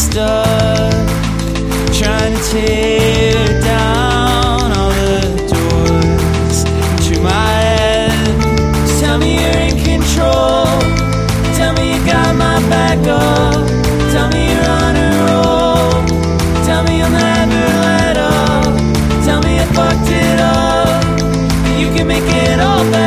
stuck trying to tear down all the doors into my head. Just tell me you're in control. Tell me you got my back up. Tell me you're on a roll. Tell me you'll never let up. Tell me I fucked it up, but you can make it all better.